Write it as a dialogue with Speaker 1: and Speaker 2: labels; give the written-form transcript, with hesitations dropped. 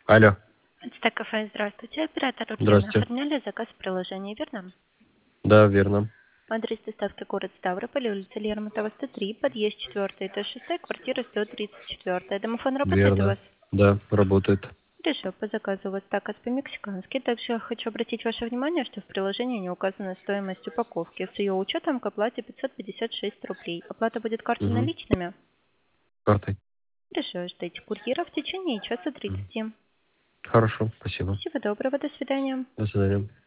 Speaker 1: Алло,
Speaker 2: Стек кафе, здравствуйте. Оператор Ульяна.
Speaker 1: здрасте.
Speaker 2: Оформляли заказ в приложении, верно?
Speaker 1: Да, верно.
Speaker 2: Адрес доставки город Ставрополь, улица Лермонтова, 103, подъезд 4, этаж 6, квартира 134. Домофон работает у
Speaker 1: Верно.
Speaker 2: вас?
Speaker 1: Да, работает.
Speaker 2: Хорошо, по заказу у вас такос по-мексикански. Также хочу обратить ваше внимание, что в приложении не указана стоимость упаковки. С ее учетом к оплате 556 рублей. Оплата будет картой
Speaker 1: Угу.
Speaker 2: наличными?
Speaker 1: Картой.
Speaker 2: Хорошо, ждите курьера в течение часа
Speaker 1: Мгм.
Speaker 2: 30.
Speaker 1: Хорошо, спасибо.
Speaker 2: Всего доброго, до свидания.
Speaker 1: До свидания.